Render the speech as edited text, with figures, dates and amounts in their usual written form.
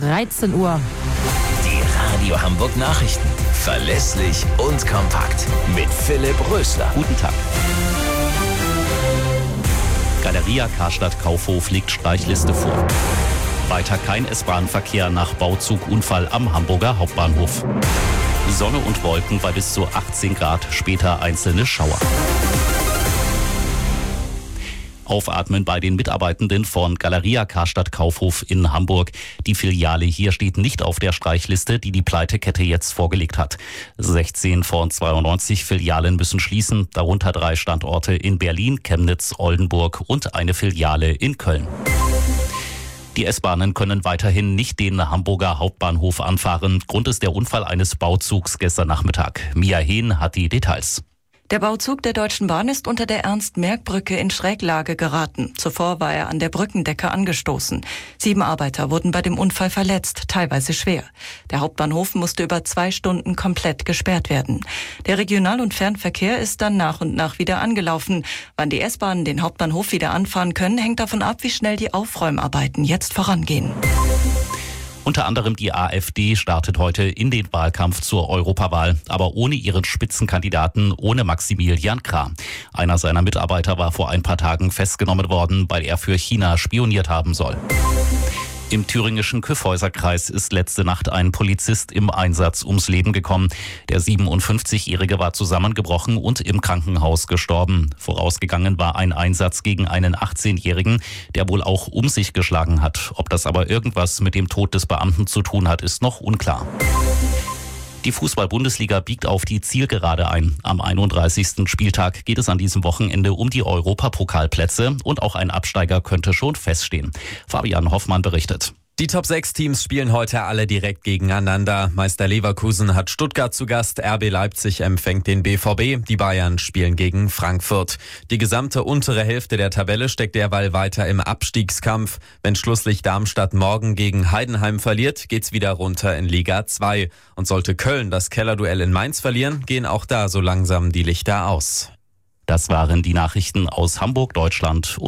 13 Uhr. Die Radio Hamburg Nachrichten. Verlässlich und kompakt. Mit Philipp Rösler. Guten Tag. Galeria Karstadt Kaufhof legt Streichliste vor. Weiter kein S-Bahn-Verkehr nach Bauzugunfall am Hamburger Hauptbahnhof. Sonne und Wolken bei bis zu 18 Grad, später einzelne Schauer. Aufatmen bei den Mitarbeitenden von Galeria Karstadt Kaufhof in Hamburg. Die Filiale hier steht nicht auf der Streichliste, die die Pleitekette jetzt vorgelegt hat. 16 von 92 Filialen müssen schließen, darunter 3 Standorte in Berlin, Chemnitz, Oldenburg und eine Filiale in Köln. Die S-Bahnen können weiterhin nicht den Hamburger Hauptbahnhof anfahren. Grund ist der Unfall eines Bauzugs gestern Nachmittag. Mia Hehn hat die Details. Der Bauzug der Deutschen Bahn ist unter der Ernst-Merck-Brücke in Schräglage geraten. Zuvor war er an der Brückendecke angestoßen. 7 Arbeiter wurden bei dem Unfall verletzt, teilweise schwer. Der Hauptbahnhof musste über 2 Stunden komplett gesperrt werden. Der Regional- und Fernverkehr ist dann nach und nach wieder angelaufen. Wann die S-Bahnen den Hauptbahnhof wieder anfahren können, hängt davon ab, wie schnell die Aufräumarbeiten jetzt vorangehen. Unter anderem die AfD startet heute in den Wahlkampf zur Europawahl, aber ohne ihren Spitzenkandidaten, ohne Maximilian Krah. Einer seiner Mitarbeiter war vor ein paar Tagen festgenommen worden, weil er für China spioniert haben soll. Im thüringischen Kyffhäuserkreis ist letzte Nacht ein Polizist im Einsatz ums Leben gekommen. Der 57-Jährige war zusammengebrochen und im Krankenhaus gestorben. Vorausgegangen war ein Einsatz gegen einen 18-Jährigen, der wohl auch um sich geschlagen hat. Ob das aber irgendwas mit dem Tod des Beamten zu tun hat, ist noch unklar. Die Fußball-Bundesliga biegt auf die Zielgerade ein. Am 31. Spieltag geht es an diesem Wochenende um die Europapokalplätze und auch ein Absteiger könnte schon feststehen. Fabian Hoffmann berichtet. Die Top-6-Teams spielen heute alle direkt gegeneinander. Meister Leverkusen hat Stuttgart zu Gast, RB Leipzig empfängt den BVB, die Bayern spielen gegen Frankfurt. Die gesamte untere Hälfte der Tabelle steckt derweil weiter im Abstiegskampf. Wenn Schlusslicht Darmstadt morgen gegen Heidenheim verliert, geht's wieder runter in Liga 2. Und sollte Köln das Kellerduell in Mainz verlieren, gehen auch da so langsam die Lichter aus. Das waren die Nachrichten aus Hamburg, Deutschland.